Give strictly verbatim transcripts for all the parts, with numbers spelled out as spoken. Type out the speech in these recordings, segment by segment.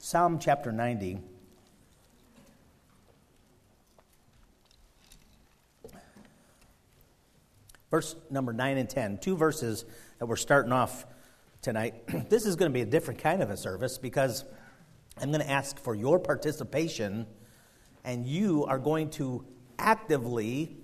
Psalm chapter ninety. Verse number nine and ten, two verses that we're starting off tonight. This is going to be a different kind of a service because I'm going to ask for your participation, and you are going to actively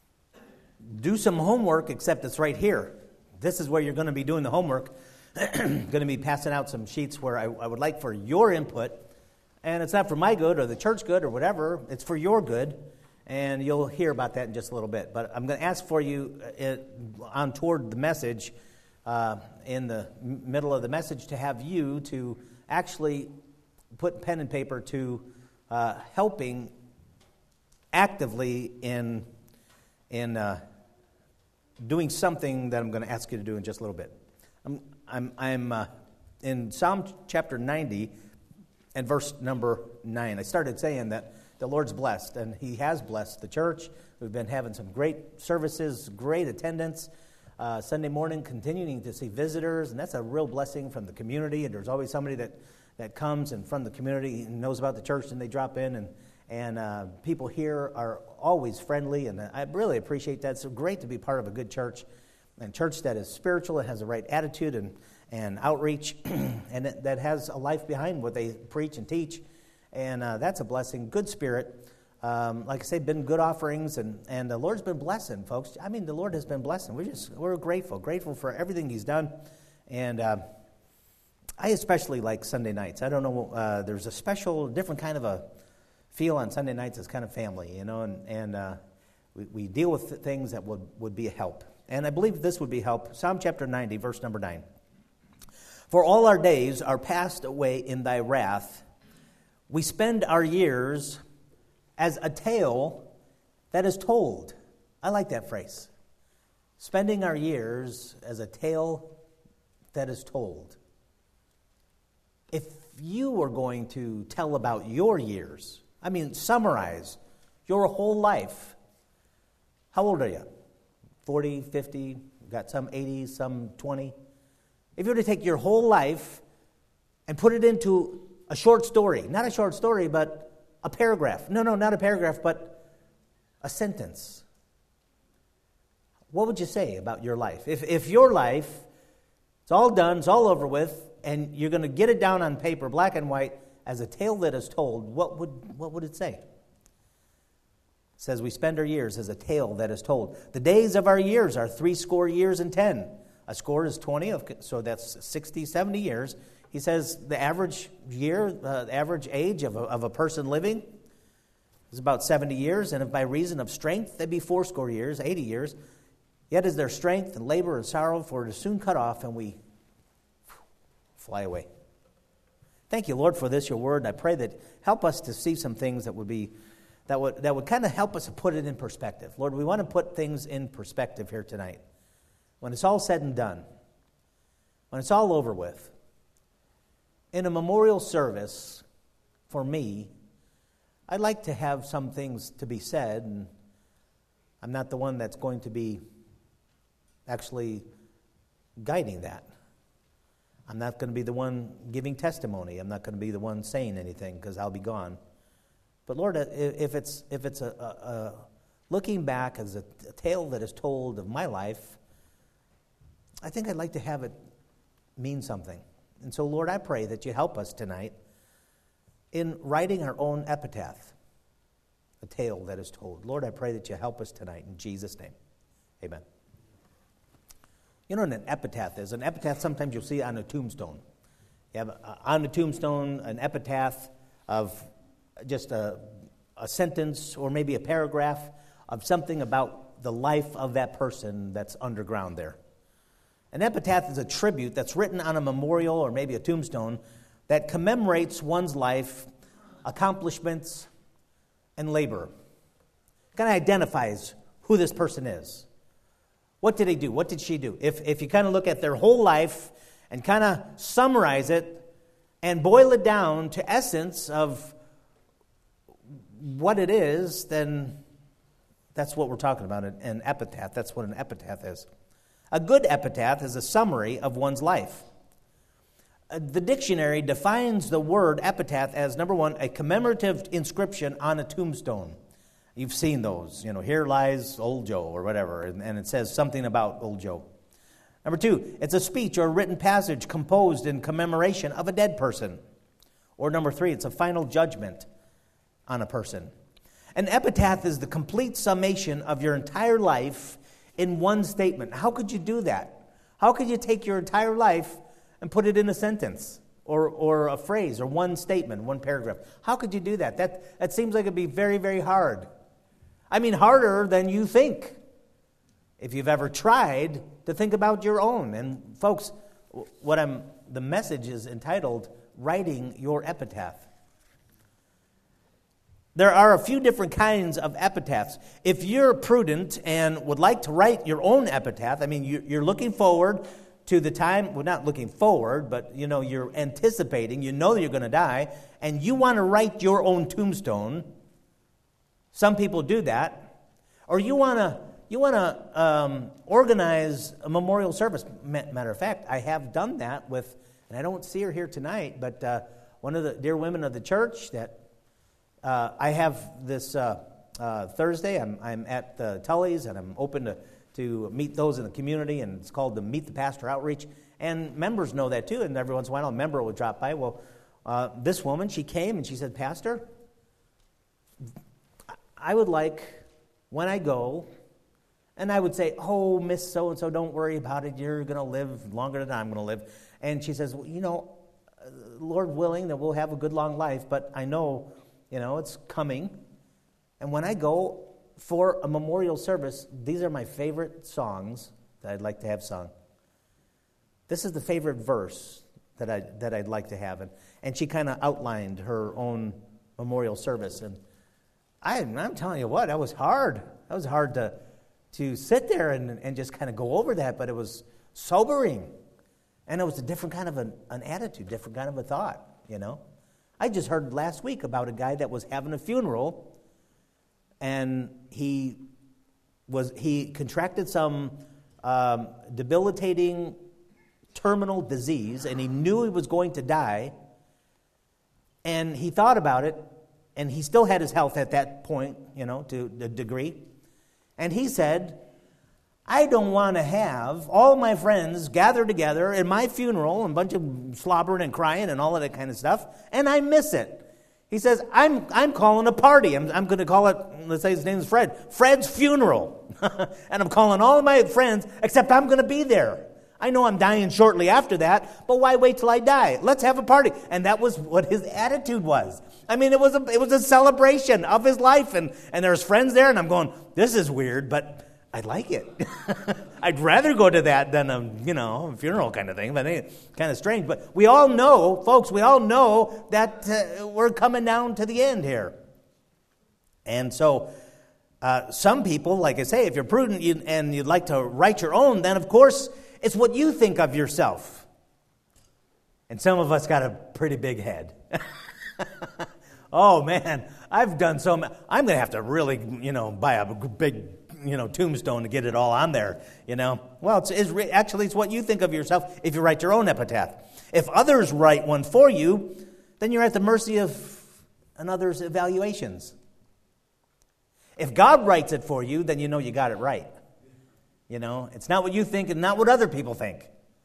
do some homework, except it's right here. This is where you're going to be doing the homework. Going to be passing out some sheets where I, I would like for your input, and it's not for my good or the church good or whatever, it's for your good, and you'll hear about that in just a little bit. But I'm going to ask for you uh, on toward the message, uh, in the middle of the message, to have you to actually put pen and paper to uh, helping actively in, in uh, doing something that I'm going to ask you to do in just a little bit. I'm I'm, I'm uh, in Psalm chapter ninety and verse number nine. I started saying that the Lord's blessed, and He has blessed the church. We've been having some great services, great attendance. Uh, Sunday morning, continuing to see visitors, and that's a real blessing from the community. And there's always somebody that, that comes and from the community and knows about the church, and they drop in, and and uh, people here are always friendly, and I really appreciate that. It's so great to be part of a good church. And church that is spiritual and has the right attitude and, and outreach, and it, that has a life behind what they preach and teach. And uh, that's a blessing. Good spirit. Um, like I say, been good offerings, and, and the Lord's been blessing, folks. I mean, the Lord has been blessing. We're just we're grateful, grateful for everything He's done. And uh, I especially like Sunday nights. I don't know, uh, there's a special, different kind of a feel on Sunday nights as kind of family, you know, and, and uh, we, we deal with things that would, would be a help. And I believe this would be help. Psalm chapter ninety, verse number nine. For all our days are passed away in thy wrath. We spend our years as a tale that is told. I like that phrase. Spending our years as a tale that is told. If you were going to tell about your years, I mean, summarize your whole life, how old are you? forty, fifty, got some eighty, some twenty. If you were to take your whole life and put it into a short story, not a short story, but a paragraph. No, no, not a paragraph, but a sentence. What would you say about your life? If if your life, it's all done, it's all over with, and you're going to get it down on paper, black and white, as a tale that is told, what would what would it say? It says we spend our years as a tale that is told. The days of our years are three score years and ten. A score is twenty, so that's sixty, seventy years. He says the average year, uh, the average age of a, of a person living is about seventy years, and if by reason of strength, they'd be four score years, eighty years. Yet is their strength and labor and sorrow, for it is soon cut off, and we fly away. Thank you, Lord, for this, your word, and I pray that help us to see some things that would be That would that would kind of help us to put it in perspective. Lord, we want to put things in perspective here tonight. When it's all said and done, when it's all over with, in a memorial service, for me, I'd like to have some things to be said, and I'm not the one that's going to be actually guiding that. I'm not going to be the one giving testimony. I'm not going to be the one saying anything because I'll be gone. But Lord, if it's if it's a, a, a looking back as a, a tale that is told of my life, I think I'd like to have it mean something. And so, Lord, I pray that you help us tonight in writing our own epitaph, a tale that is told. Lord, I pray that you help us tonight in Jesus' name. Amen. You know what an epitaph is? An epitaph sometimes you'll see on a tombstone. You have a, on the tombstone an epitaph of just a, a sentence or maybe a paragraph of something about the life of that person that's underground there. An epitaph is a tribute that's written on a memorial or maybe a tombstone that commemorates one's life, accomplishments, and labor. It kind of identifies who this person is. What did he do? What did she do? If, if you kind of look at their whole life and kind of summarize it and boil it down to essence of what it is, then that's what we're talking about, an epitaph. That's what an epitaph is. A good epitaph is a summary of one's life. Uh, the dictionary defines the word epitaph as, number one, a commemorative inscription on a tombstone. You've seen those, you know, here lies old Joe or whatever, and, and it says something about old Joe. Number two, it's a speech or a written passage composed in commemoration of a dead person. Or number three, it's a final judgment on a person. An epitaph is the complete summation of your entire life in one statement. How could you do that? How could you take your entire life and put it in a sentence or, or a phrase or one statement, one paragraph? How could you do that? That, that seems like it'd be very, very hard. I mean, harder than you think, if you've ever tried to think about your own. And folks, what I'm the message is entitled, Writing Your Epitaph. There are a few different kinds of epitaphs. If you're prudent and would like to write your own epitaph, I mean, you're looking forward to the time, well, not looking forward, but, you know, you're anticipating, you know that you're going to die, and you want to write your own tombstone. Some people do that. Or you want to you want to um, organize a memorial service. Matter of fact, I have done that with, and I don't see her here tonight, but uh, one of the dear women of the church that uh, I have this uh, uh, Thursday. I'm, I'm at the Tully's, and I'm open to, to meet those in the community, and it's called the Meet the Pastor Outreach. And members know that too, and every once in a while a member would drop by. Well, uh, this woman, she came and she said, Pastor, I would like, when I go, and I would say, oh, Miss So-and-so, don't worry about it. You're going to live longer than I'm going to live. And she says, well, you know, Lord willing, that we'll have a good long life, but I know, you know, it's coming. And when I go for a memorial service, these are my favorite songs that I'd like to have sung. This is the favorite verse that, I, that I'd like to have. And, and she kind of outlined her own memorial service. And I, I'm telling you what, that was hard. That was hard to to sit there and, and just kind of go over that, but it was sobering. And it was a different kind of an, an attitude, different kind of a thought, you know. I just heard last week about a guy that was having a funeral, and he was he contracted some um, debilitating terminal disease, and he knew he was going to die, and he thought about it, and he still had his health at that point, you know, to a degree. And he said, I don't want to have all my friends gather together in my funeral and a bunch of slobbering and crying and all of that kind of stuff, and I miss it. He says, I'm I'm calling a party. I'm, I'm going to call it, let's say his name is Fred, Fred's funeral. And I'm calling all of my friends, except I'm going to be there. I know I'm dying shortly after that, but why wait till I die? Let's have a party. And that was what his attitude was. I mean, it was a, it was a celebration of his life, and, and there's friends there, and I'm going, this is weird, but I like it. I'd rather go to that than a, you know, a funeral kind of thing, but it's kind of strange. But we all know, folks, we all know that uh, we're coming down to the end here. And so uh, some people, like I say, if you're prudent you, and you'd like to write your own, then of course it's what you think of yourself. And some of us got a pretty big head. Oh, man, I've done so much. I'm going to have to really, you know, buy a big, you know, tombstone to get it all on there, you know. Well, it's, it's re- actually, it's what you think of yourself if you write your own epitaph. If others write one for you, then you're at the mercy of another's evaluations. If God writes it for you, then you know you got it right. You know, it's not what you think and not what other people think.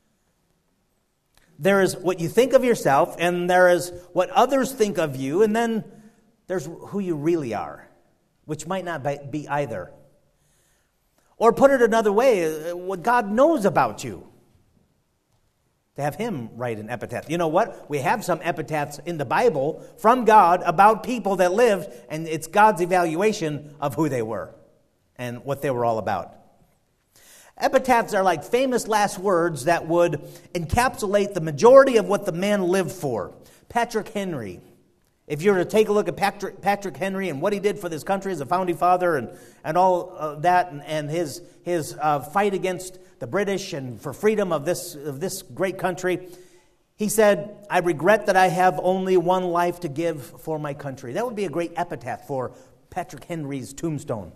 There is what you think of yourself, and there is what others think of you, and then there's who you really are, which might not be either. Or put it another way, what God knows about you. To have Him write an epitaph. You know what? We have some epitaphs in the Bible from God about people that lived, and it's God's evaluation of who they were and what they were all about. Epitaphs are like famous last words that would encapsulate the majority of what the man lived for. Patrick Henry. If you were to take a look at Patrick, Patrick Henry and what he did for this country as a founding father and, and all of that, and, and his, his uh, fight against the British and for freedom of this, of this great country, he said, I regret that I have only one life to give for my country. That would be a great epitaph for Patrick Henry's tombstone.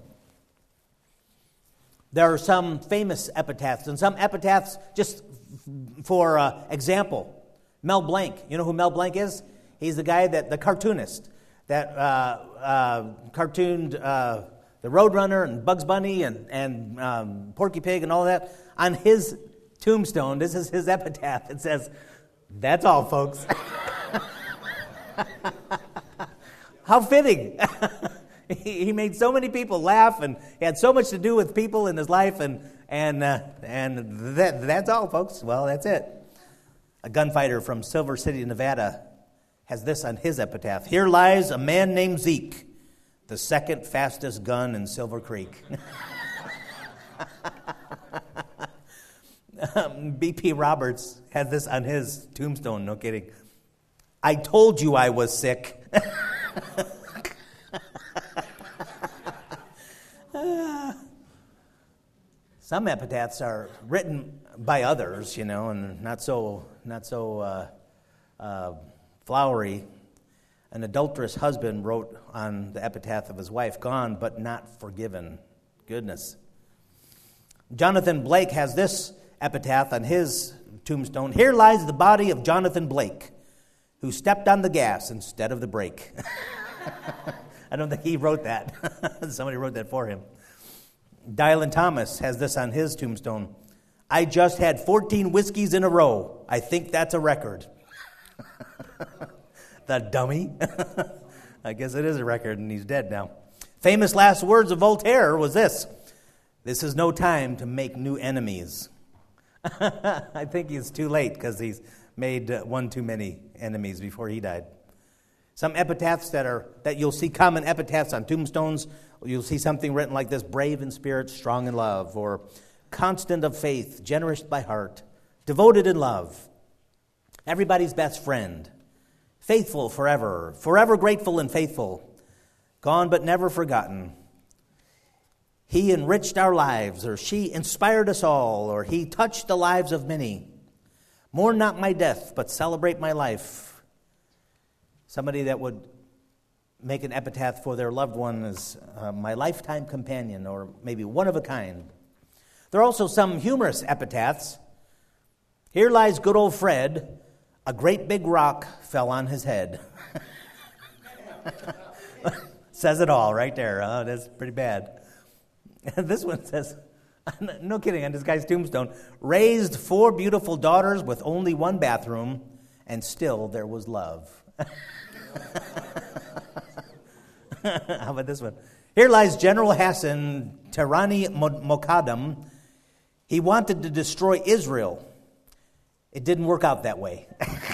There are some famous epitaphs, and some epitaphs, just for uh, example, Mel Blanc. You know who Mel Blanc is? He's the guy that, the cartoonist, that uh, uh, cartooned uh, the Roadrunner and Bugs Bunny and, and um, Porky Pig and all that. On his tombstone, this is his epitaph. It says, "That's all, folks." How fitting. He made so many people laugh, and he had so much to do with people in his life, and and uh, and that, that's all, folks. Well, that's it. A gunfighter from Silver City, Nevada, has this on his epitaph: "Here lies a man named Zeke, the second fastest gun in Silver Creek." um, B P Roberts has this on his tombstone. No kidding. "I told you I was sick." Some epitaphs are written by others, you know, and not so not so uh, uh, flowery. An adulterous husband wrote on the epitaph of his wife, "Gone but not forgiven." Goodness. Jonathan Blake has this epitaph on his tombstone: "Here lies the body of Jonathan Blake, who stepped on the gas instead of the brake." I don't think he wrote that. Somebody wrote that for him. Dylan Thomas has this on his tombstone: "I just had fourteen whiskeys in a row. I think that's a record." The dummy. I guess it is a record, and he's dead now. Famous last words of Voltaire was this: "This is no time to make new enemies." I think he's too late, because he's made uh, one too many enemies before he died. Some epitaphs that are that you'll see, common epitaphs on tombstones, you'll see something written like this: "Brave in spirit, strong in love," or "Constant of faith, generous by heart, devoted in love, everybody's best friend, faithful forever, forever grateful and faithful, gone but never forgotten. He enriched our lives," or "She inspired us all," or "He touched the lives of many. Mourn not my death, but celebrate my life." Somebody that would make an epitaph for their loved one is uh, "my lifetime companion," or maybe "one of a kind." There are also some humorous epitaphs. "Here lies good old Fred. A great big rock fell on his head." Says it all right there. Oh, that's pretty bad. This one says, no kidding, on this guy's tombstone: "Raised four beautiful daughters with only one bathroom, and still there was love." How about this one? "Here lies General Hassan Tirani Mokaddam. He wanted to destroy Israel. It didn't work out that way."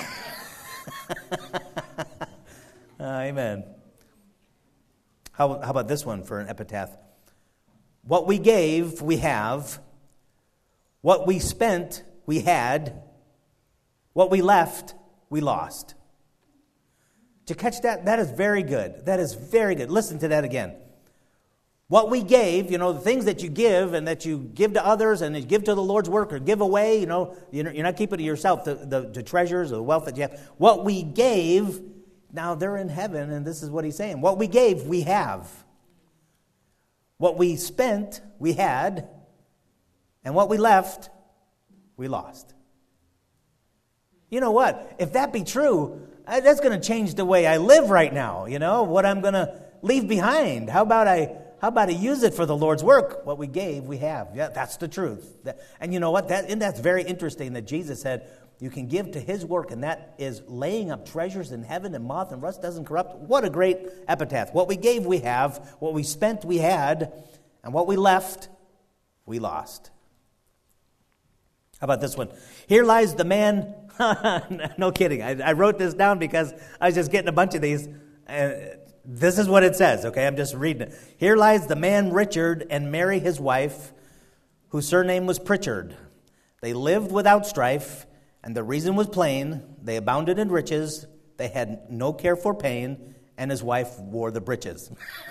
uh, amen. How, how about this one for an epitaph? "What we gave, we have. What we spent, we had. What we left, we lost." Did you catch that? That is very good. That is very good. Listen to that again. What we gave, you know, the things that you give and that you give to others and you give to the Lord's work or give away, you know, you're not keeping it to yourself, the, the, the treasures or the wealth that you have. What we gave, now they're in heaven, and this is what he's saying. What we gave, we have. What we spent, we had. And what we left, we lost. You know what? If that be true, that's going to change the way I live right now, you know, what I'm going to leave behind. How about I how about I use it for the Lord's work? What we gave, we have. Yeah, that's the truth. And you know what? That, and that's very interesting that Jesus said you can give to his work, and that is laying up treasures in heaven, and moth and rust doesn't corrupt. What a great epitaph. What we gave, we have. What we spent, we had. And what we left, we lost. How about this one? "Here lies the man..." No kidding. I, I wrote this down because I was just getting a bunch of these. Uh, this is what it says, okay? I'm just reading it. "Here lies the man Richard and Mary his wife, whose surname was Pritchard. They lived without strife, and the reason was plain. They abounded in riches. They had no care for pain, and his wife wore the breeches."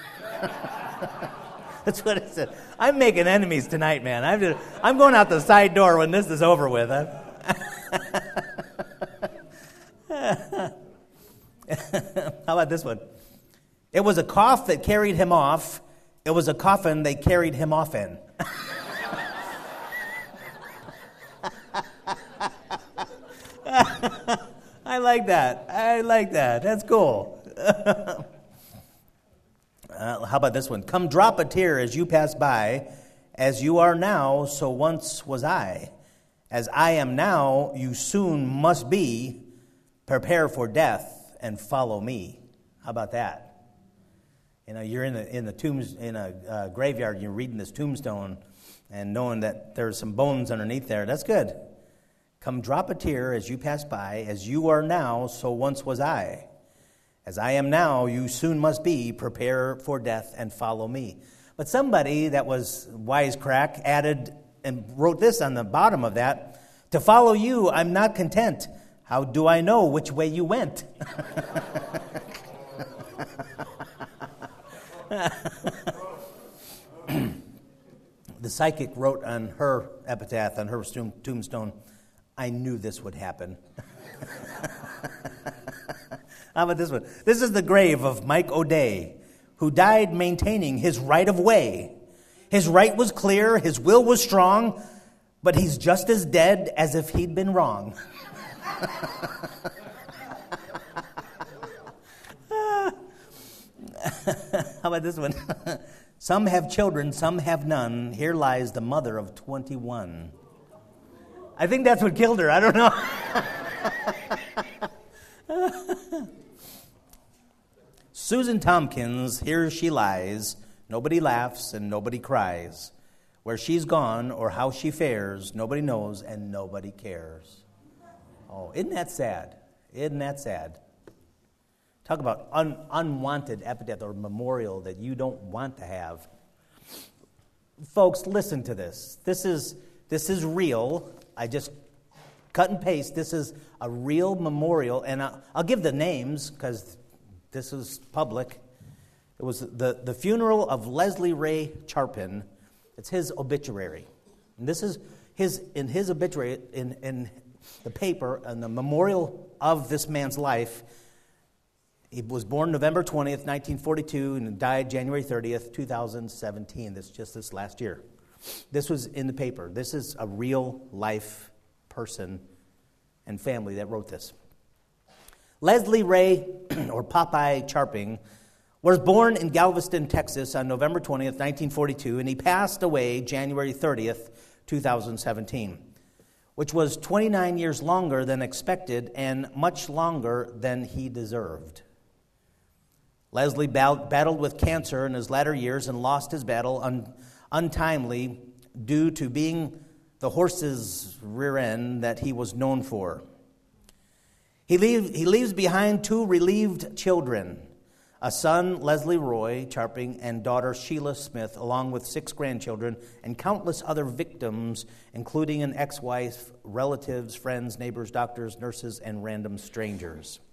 That's what it said. I'm making enemies tonight, man. I'm, just, I'm going out the side door when this is over with. Huh? How about this one? "It was a cough that carried him off. It was a coffin they carried him off in." I like that. I like that. That's cool. uh, how about this one? Come drop a tear as you pass by. As you are now, so once was I. As I am now, you soon must be. Prepare for death and follow me. How about that? You know, you're in the in the tombs in a uh, graveyard. And you're reading this tombstone, and knowing that there's some bones underneath there. That's good. Come drop a tear as you pass by. As you are now, so once was I. As I am now, you soon must be. Prepare for death and follow me. But somebody that was wisecrack added and wrote this on the bottom of that. To follow you, I'm not content. How do I know which way you went? The psychic wrote on her epitaph, on her tombstone, I knew this would happen. How about this one? This is the grave of Mike O'Day, who died maintaining his right of way. His right was clear, his will was strong, but he's just as dead as if he'd been wrong. How about this one? Some have children, some have none. Here lies the mother of twenty-one. I think that's what killed her. I don't know. Susan Tompkins, here she lies. Nobody laughs and nobody cries. Where she's gone or how she fares, nobody knows and nobody cares. Oh, isn't that sad? Isn't that sad? Talk about un- unwanted epitaph or memorial that you don't want to have. Folks, listen to this. This is this is real. I just cut and paste. This is a real memorial, and I'll, I'll give the names because this is public. It was the, the funeral of Leslie Ray Charpin. It's his obituary. And this is his in his obituary in, in the paper and the memorial of this man's life. He was born November twentieth, nineteen forty-two, and died January thirtieth, twenty seventeen. This just this last year. This was in the paper. This is a real life person and family that wrote this. Leslie Ray, or Popeye Charping, was born in Galveston, Texas on November twentieth, nineteen forty-two, and he passed away January thirtieth, twenty seventeen, which was twenty-nine years longer than expected and much longer than he deserved. Leslie battled with cancer in his latter years and lost his battle un- untimely due to being the horse's rear end that he was known for. He, leave, he leaves behind two relieved children, a son, Leslie Roy Charping, and daughter Sheila Smith, along with six grandchildren and countless other victims, including an ex-wife, relatives, friends, neighbors, doctors, nurses, and random strangers.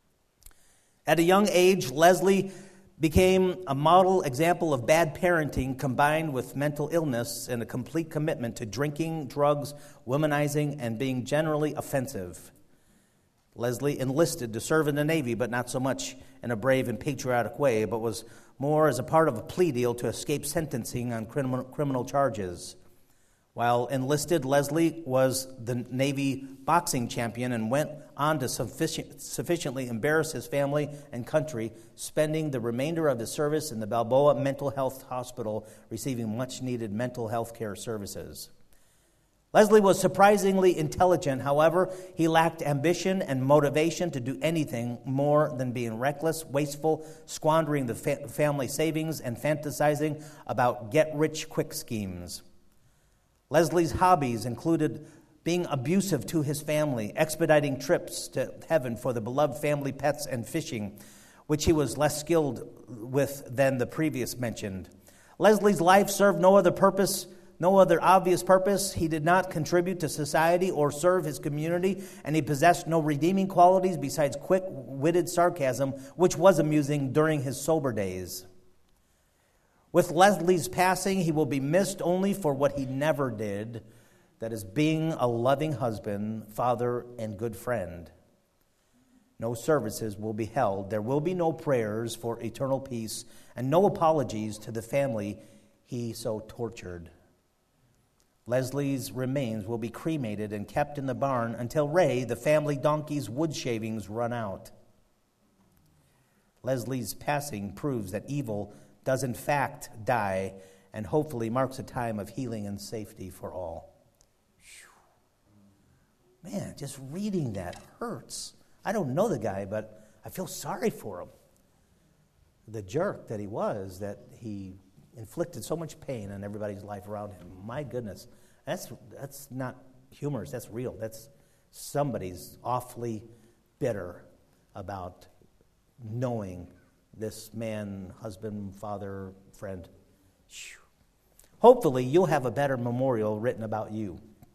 At a young age, Leslie became a model example of bad parenting combined with mental illness and a complete commitment to drinking, drugs, womanizing, and being generally offensive. Leslie enlisted to serve in the Navy, but not so much in a brave and patriotic way, but was more as a part of a plea deal to escape sentencing on criminal, criminal charges. While enlisted, Leslie was the Navy boxing champion and went on to sufficient, sufficiently embarrass his family and country, spending the remainder of his service in the Balboa Mental Health Hospital, receiving much-needed mental health care services. Leslie was surprisingly intelligent. However, he lacked ambition and motivation to do anything more than being reckless, wasteful, squandering the fa- family savings, and fantasizing about get-rich-quick schemes. Leslie's hobbies included being abusive to his family, expediting trips to heaven for the beloved family pets, and fishing, which he was less skilled with than the previous mentioned. Leslie's life served no other purpose, no other obvious purpose. He did not contribute to society or serve his community, and he possessed no redeeming qualities besides quick-witted sarcasm, which was amusing during his sober days. With Leslie's passing, he will be missed only for what he never did, that is, being a loving husband, father, and good friend. No services will be held. There will be no prayers for eternal peace, and no apologies to the family he so tortured. Leslie's remains will be cremated and kept in the barn until Ray, the family donkey's wood shavings, run out. Leslie's passing proves that evil does in fact die and hopefully marks a time of healing and safety for all. Whew. Man, just reading that hurts. I don't know the guy, but I feel sorry for him. The jerk that he was, that he inflicted so much pain on everybody's life around him. My goodness, that's that's not humorous. That's real. That's somebody's awfully bitter about knowing this man, husband, father, friend. Whew. Hopefully, you'll have a better memorial written about you.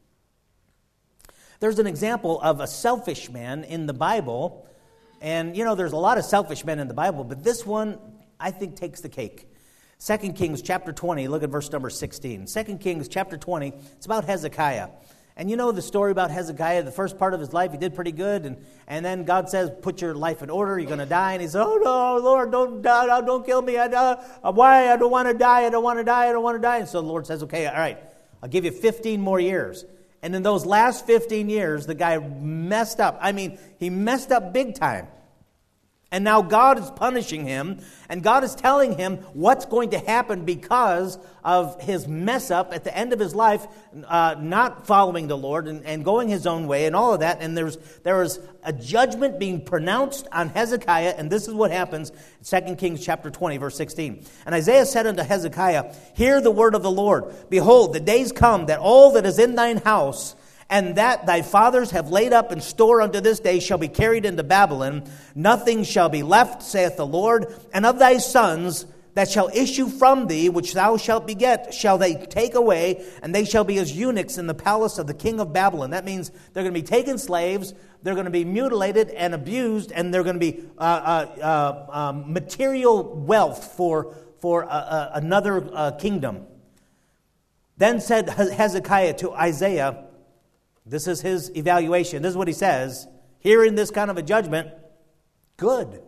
There's an example of a selfish man in the Bible. And, you know, there's a lot of selfish men in the Bible, but this one, I think, takes the cake. Second Kings chapter twenty, look at verse number sixteen. Second Kings chapter twenty, it's about Hezekiah. And you know the story about Hezekiah. The first part of his life, he did pretty good. And, and then God says, put your life in order. You're going to die. And he says, oh, no, Lord, don't die. Don't kill me. I, uh, why? I don't want to die. I don't want to die. I don't want to die. And so the Lord says, okay, all right, I'll give you fifteen more years. And in those last fifteen years, the guy messed up. I mean, he messed up big time. And now God is punishing him, and God is telling him what's going to happen because of his mess up at the end of his life, uh, not following the Lord and, and going his own way and all of that. And there's there is a judgment being pronounced on Hezekiah, and this is what happens in Second Kings chapter twenty, verse sixteen. And Isaiah said unto Hezekiah, hear the word of the Lord. Behold, the days come that all that is in thine house and that thy fathers have laid up in store unto this day shall be carried into Babylon. Nothing shall be left, saith the Lord. And of thy sons that shall issue from thee, which thou shalt beget, shall they take away, and they shall be as eunuchs in the palace of the king of Babylon. That means they're going to be taken slaves, they're going to be mutilated and abused, and they're going to be uh, uh, uh, uh, material wealth for, for uh, uh, another uh, kingdom. Then said Hezekiah to Isaiah, this is his evaluation. This is what he says. Hearing this kind of a judgment, good.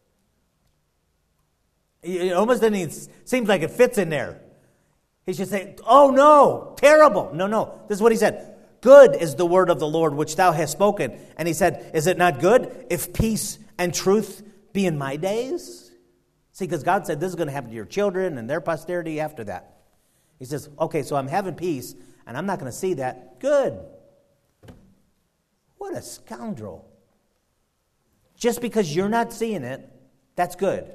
It almost doesn't seems like it fits in there. He should say, oh no, terrible. No, no. This is what he said. Good is the word of the Lord which thou hast spoken. And he said, is it not good if peace and truth be in my days? See, because God said this is going to happen to your children and their posterity after that. He says, okay, so I'm having peace and I'm not going to see that. Good. What a scoundrel. Just because you're not seeing it, that's good.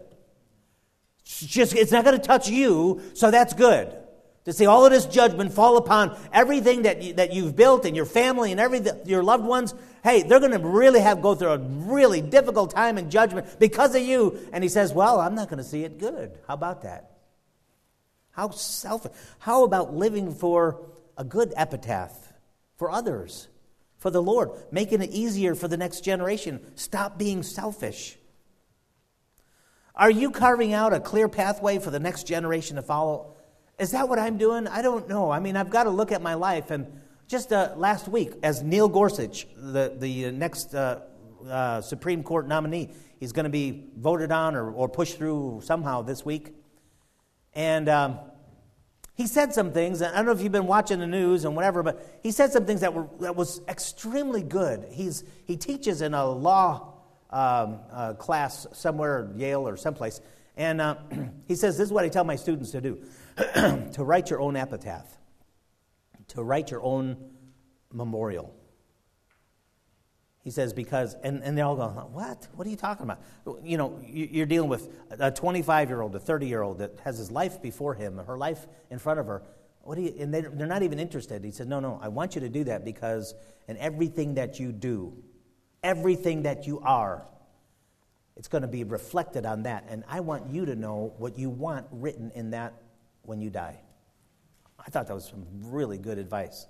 Just it's not going to touch you, so that's good. To see all of this judgment fall upon everything that you, that you've built and your family and every your loved ones. Hey, they're going to really have go through a really difficult time in judgment because of you. And he says, well, I'm not going to see it good. How about that? How selfish. How about living for a good epitaph for others? For the Lord, making it easier for the next generation. Stop being selfish. Are you carving out a clear pathway for the next generation to follow? Is that what I'm doing? I don't know. I mean, I've got to look at my life. And just uh, last week, as Neil Gorsuch, the, the next uh, uh, Supreme Court nominee, he's going to be voted on or, or pushed through somehow this week. And Um, He said some things, and I don't know if you've been watching the news and whatever, but he said some things that were that was extremely good. He's he teaches in a law um, uh, class somewhere, Yale or someplace, and uh, he says, this is what I tell my students to do, to write your own epitaph, to write your own memorial. He says, because, and, and they all go, what? What are you talking about? You know, you're dealing with a twenty-five-year-old, a thirty-year-old that has his life before him, her life in front of her. What do you, and they're, they're not even interested. He said, no, no, I want you to do that because in everything that you do, everything that you are, it's going to be reflected on that. And I want you to know what you want written in that when you die. I thought that was some really good advice.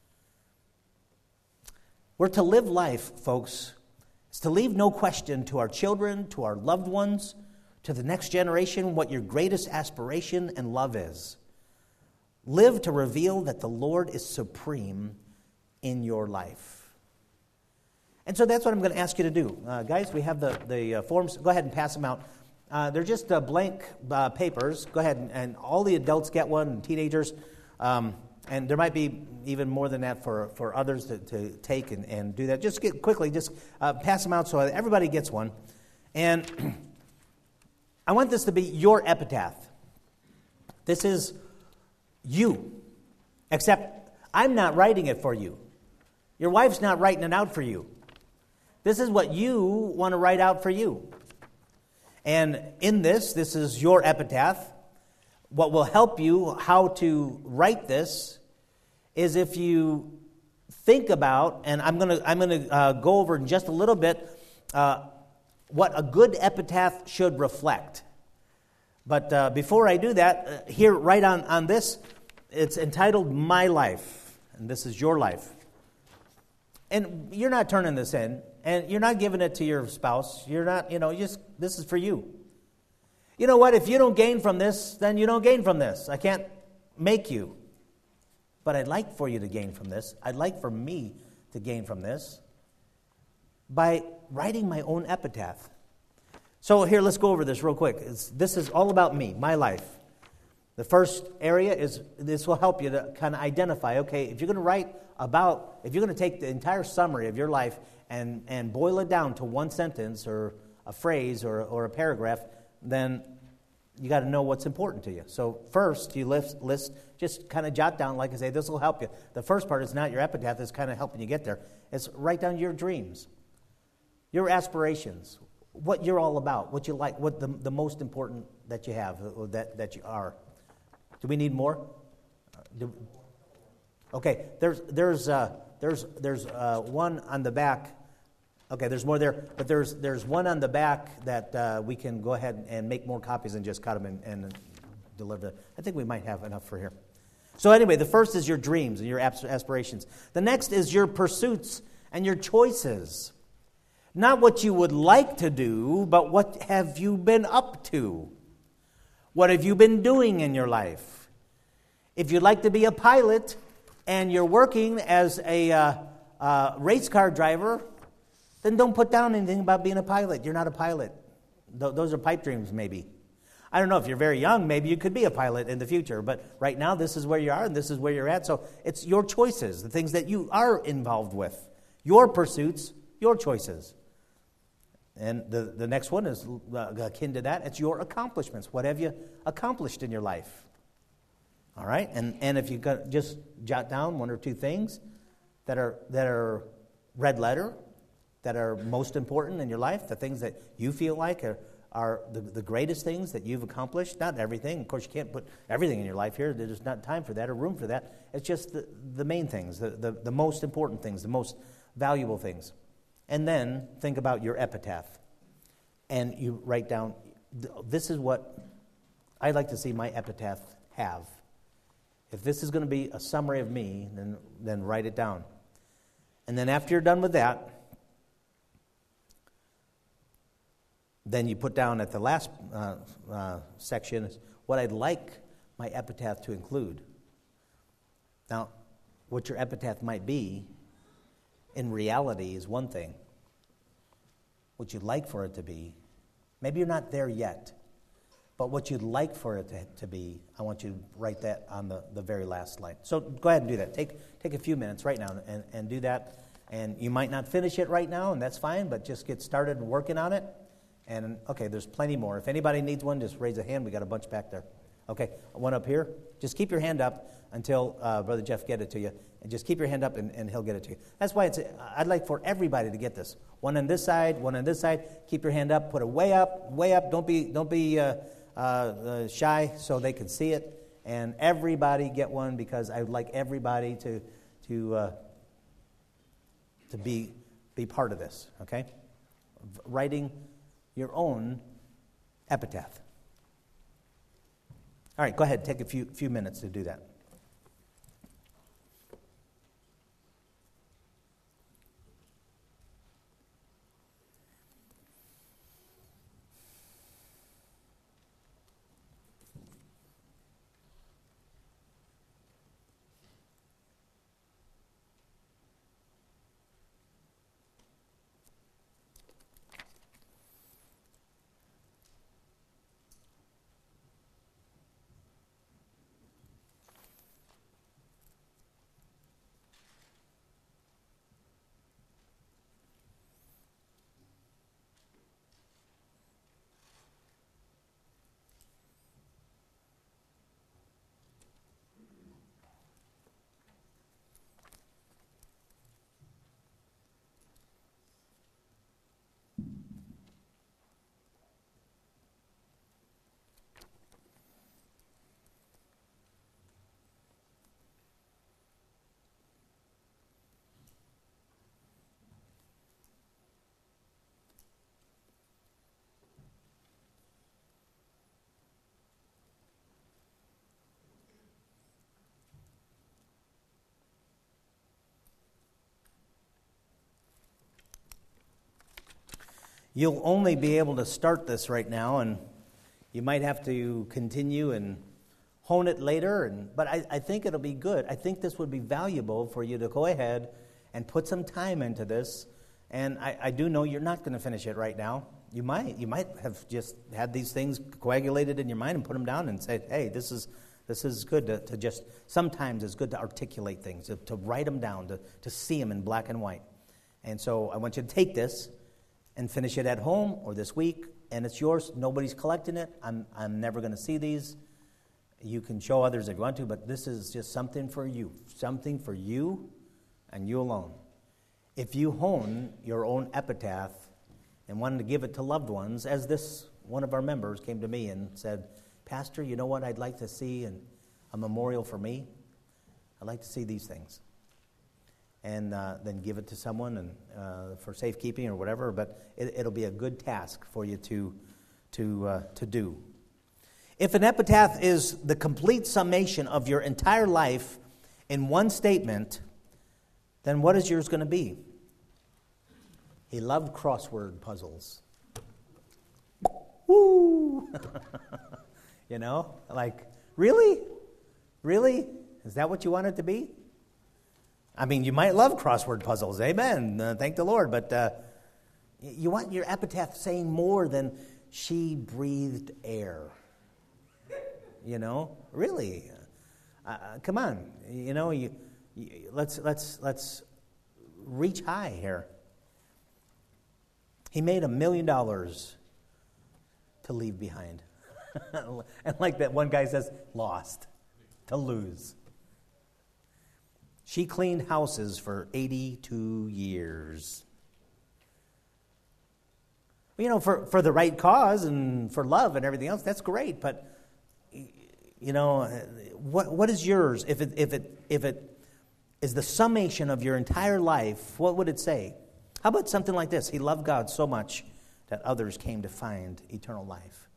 We're to live life, folks. It's to leave no question to our children, to our loved ones, to the next generation what your greatest aspiration and love is. Live to reveal that the Lord is supreme in your life. And so that's what I'm going to ask you to do. Uh, guys, we have the, the uh, forms. Go ahead and pass them out. Uh, they're just uh, blank uh, papers. Go ahead and, and all the adults get one, and teenagers. Um, And there might be even more than that for, for others to, to take and, and do that. Just get quickly, just uh, pass them out so everybody gets one. And I want this to be your epitaph. This is you. Except I'm not writing it for you. Your wife's not writing it out for you. This is what you want to write out for you. And in this, this is your epitaph. What will help you how to write this is if you think about, and I'm going to I'm going to uh, go over in just a little bit uh, what a good epitaph should reflect. But uh, before I do that, uh, here right on, on this, it's entitled My Life, and this is your life. And you're not turning this in, and you're not giving it to your spouse. You're not, you know, you just this is for you. You know what? If you don't gain from this, then you don't gain from this. I can't make you. But I'd like for you to gain from this. I'd like for me to gain from this by writing my own epitaph. So here, let's go over this real quick. It's, this is all about me, my life. The first area is, this will help you to kind of identify, okay, if you're going to write about, if you're going to take the entire summary of your life and, and boil it down to one sentence or a phrase or, or a paragraph, then you got to know what's important to you. So first, you list, list just kind of jot down, like I say, this will help you. The first part is not your epitaph, it's kind of helping you get there. It's write down your dreams, your aspirations, what you're all about, what you like, what the, the most important that you have, that, that you are. Do we need more? Do, okay, there's there's uh, there's there's uh, one on the back. Okay, there's more there, but there's there's one on the back that uh, we can go ahead and make more copies and just cut them and, and deliver them. I think we might have enough for here. So anyway, the first is your dreams and your aspirations. The next is your pursuits and your choices. Not what you would like to do, but what have you been up to? What have you been doing in your life? If you'd like to be a pilot and you're working as a uh, uh, race car driver, then don't put down anything about being a pilot. You're not a pilot. Th- those are pipe dreams, maybe. I don't know, if you're very young, maybe you could be a pilot in the future. But right now, this is where you are and this is where you're at. So it's your choices, the things that you are involved with. Your pursuits, your choices. And the, the next one is uh, akin to that. It's your accomplishments. What have you accomplished in your life? All right? And and if you got, just jot down one or two things that are that are red letter, that are most important in your life, the things that you feel like are, are the, the greatest things that you've accomplished. Not everything. Of course, you can't put everything in your life here. There's not time for that or room for that. It's just the, the main things, the, the, the most important things, the most valuable things. And then think about your epitaph. And you write down, this is what I'd like to see my epitaph have. If this is going to be a summary of me, then, then write it down. And then after you're done with that, then you put down at the last uh, uh, section is what I'd like my epitaph to include. Now, what your epitaph might be in reality is one thing. What you'd like for it to be, maybe you're not there yet, but what you'd like for it to, to be, I want you to write that on the, the very last line. So go ahead and do that. Take take a few minutes right now and, and do that. And you might not finish it right now, and that's fine, but just get started working on it. And, okay, there's plenty more. If anybody needs one, just raise a hand. We got a bunch back there. Okay, one up here. Just keep your hand up until uh, Brother Jeff get it to you. And just keep your hand up, and, and he'll get it to you. That's why it's. I'd like for everybody to get this. One on this side, one on this side. Keep your hand up. Put it way up, way up. Don't be, don't be uh, uh, uh, shy, so they can see it. And everybody get one, because I would like everybody to to uh, to be be part of this. Okay, writing your own epitaph. All right, go ahead. Take a few few minutes to do that. You'll only be able to start this right now, and you might have to continue and hone it later. And but I, I think it'll be good. I think this would be valuable for you to go ahead and put some time into this. And I, I do know you're not going to finish it right now. You might. You might have just had these things coagulated in your mind and put them down and say, hey, this is this is good to, to just, sometimes it's good to articulate things, to, to write them down, to, to see them in black and white. And so I want you to take this and finish it at home or this week, and it's yours. Nobody's collecting it. I'm I'm never going to see these. You can show others if you want to, but this is just something for you, something for you and you alone. If you hone your own epitaph and wanted to give it to loved ones, as this one of our members came to me and said, Pastor, you know what I'd like to see in a memorial for me? I'd like to see these things. And uh, then give it to someone and uh, for safekeeping or whatever. But it, it'll be a good task for you to to uh, to do. If an epitaph is the complete summation of your entire life in one statement, then what is yours going to be? He loved crossword puzzles. Woo! You know, like really, really, is that what you want it to be? I mean, you might love crossword puzzles, amen, uh, thank the Lord, but uh, you want your epitaph saying more than she breathed air. You know, really, uh, come on, you know, you, you, let's let's let's reach high here. He made a million dollars to leave behind, and like that one guy says, lost, to lose. She cleaned houses for eighty-two years. You know, for, for the right cause and for love and everything else, that's great. But, you know, what what is yours? If it if it if it is the summation of your entire life, what would it say? How about something like this? He loved God so much that others came to find eternal life.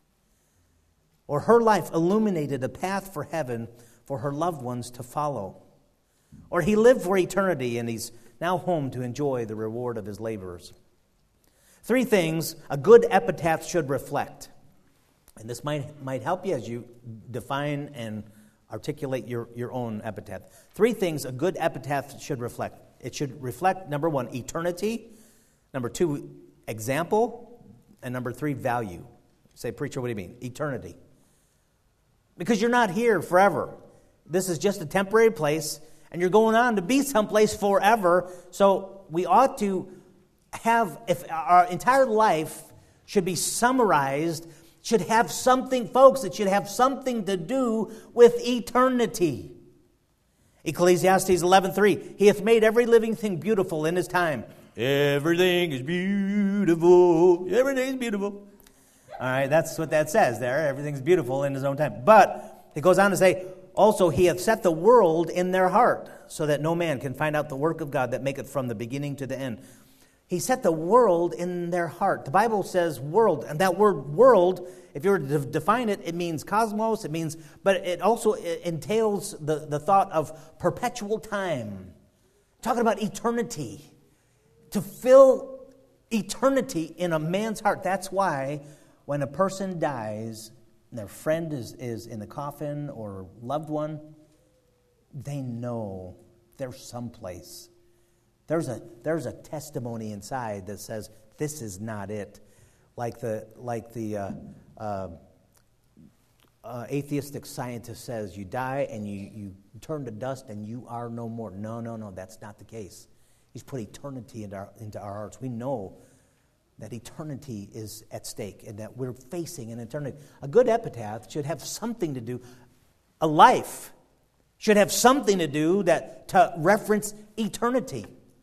Or her life illuminated a path for heaven for her loved ones to follow. Or he lived for eternity and he's now home to enjoy the reward of his labors. Three things a good epitaph should reflect. And this might, might help you as you define and articulate your, your own epitaph. Three things a good epitaph should reflect. It should reflect, number one, eternity. Number two, example. And number three, value. You say, preacher, what do you mean? Eternity. Because you're not here forever. This is just a temporary place. And you're going on to be someplace forever. So we ought to have, if our entire life should be summarized, should have something, folks, it should have something to do with eternity. Ecclesiastes eleven three, he hath made every living thing beautiful in his time. Everything is beautiful. Everything's beautiful. All right, that's what that says there. Everything's beautiful in his own time. But it goes on to say, also, he hath set the world in their heart, so that no man can find out the work of God that maketh from the beginning to the end. He set the world in their heart. The Bible says world, and that word world, if you were to define it, it means cosmos, it means, but it also entails the, the thought of perpetual time. Talking about eternity. To fill eternity in a man's heart. That's why when a person dies, their friend is, is in the coffin or loved one, they know there's someplace. There's a there's a testimony inside that says this is not it. Like the like the uh, uh, uh, atheistic scientist says, you die and you, you turn to dust and you are no more. No, no, no, that's not the case. He's put eternity into our, into our hearts. We know that eternity is at stake and that we're facing an eternity. A good epitaph should have something to do, a life should have something to do that to reference eternity.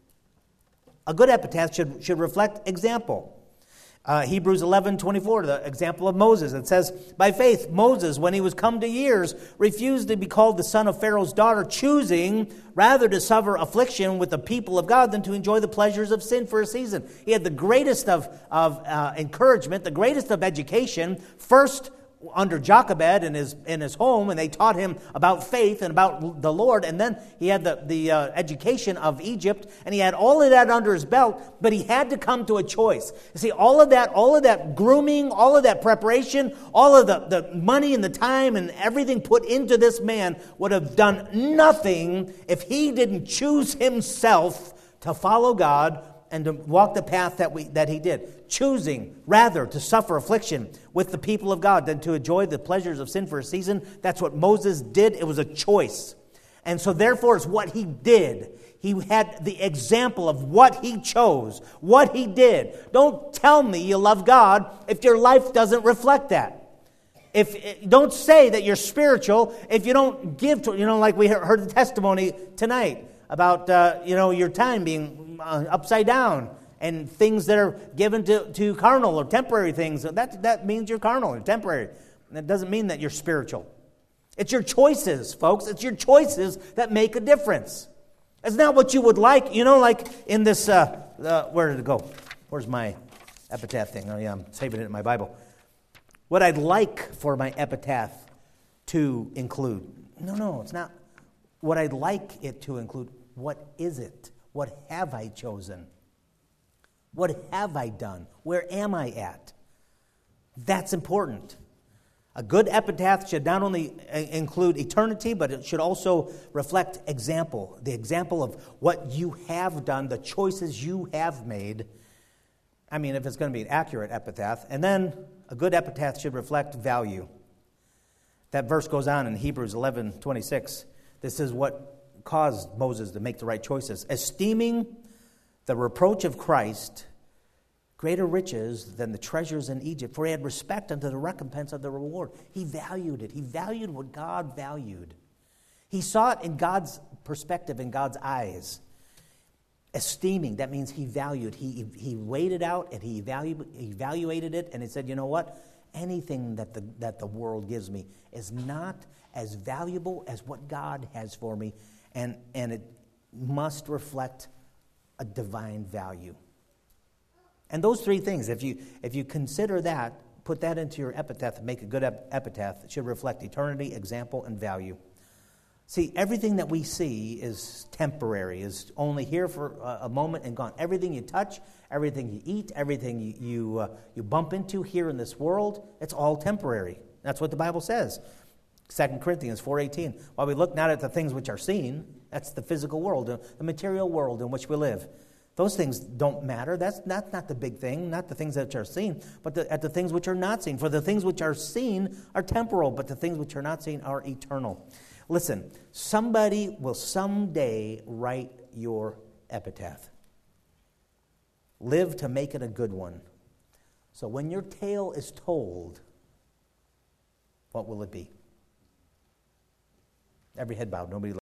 A good epitaph should, should reflect example. Uh, Hebrews eleven twenty-four, the example of Moses. It says, by faith, Moses, when he was come to years, refused to be called the son of Pharaoh's daughter, choosing rather to suffer affliction with the people of God than to enjoy the pleasures of sin for a season. He had the greatest of, of uh, encouragement, the greatest of education. First under Jochebed in his in his home, and they taught him about faith and about the Lord, and then he had the, the uh, education of Egypt, and he had all of that under his belt, but he had to come to a choice. You see, all of that, all of that grooming, all of that preparation, all of the, the money and the time and everything put into this man would have done nothing if he didn't choose himself to follow God and to walk the path that we that he did, choosing rather to suffer affliction with the people of God than to enjoy the pleasures of sin for a season. That's what Moses did. It was a choice. And so therefore it's what he did. He had the example of what he chose, what he did. Don't tell me you love God if your life doesn't reflect that. If don't say that you're spiritual if you don't give to, you know, like we heard the testimony tonight about, uh, you know, your time being uh, upside down and things that are given to, to carnal or temporary things. That, that means you're carnal or temporary. That doesn't mean that you're spiritual. It's your choices, folks. It's your choices that make a difference. It's not what you would like. You know, like in this, uh, uh, where did it go? Where's my epitaph thing? Oh, yeah, I'm saving it in my Bible. What I'd like for my epitaph to include. No, no, it's not what I'd like it to include. What is it? What have I chosen? What have I done? Where am I at? That's important. A good epitaph should not only include eternity, but it should also reflect example, the example of what you have done, the choices you have made. I mean, if it's going to be an accurate epitaph. And then a good epitaph should reflect value. That verse goes on in Hebrews eleven twenty-six. This is what caused Moses to make the right choices. Esteeming the reproach of Christ greater riches than the treasures in Egypt, for he had respect unto the recompense of the reward. He valued it. He valued what God valued. He saw it in God's perspective, in God's eyes. Esteeming, that means he valued. He, he weighed it out and he evalu- evaluated it, and he said, you know what? Anything that the, that the world gives me is not as valuable as what God has for me, and, and it must reflect a divine value. And those three things, if you if you consider that, put that into your epitaph and make a good ep- epitaph, it should reflect eternity, example, and value. See, everything that we see is temporary, is only here for a, a moment and gone. Everything you touch, everything you eat, everything you you, uh, you bump into here in this world, it's all temporary. That's what the Bible says. Second Corinthians four eighteen. While we look not at the things which are seen, that's the physical world, the material world in which we live. Those things don't matter. That's not, not the big thing, not the things that are seen, but the, at the things which are not seen. For the things which are seen are temporal, but the things which are not seen are eternal. Listen, somebody will someday write your epitaph. Live to make it a good one. So when your tale is told, what will it be? Every head bowed, nobody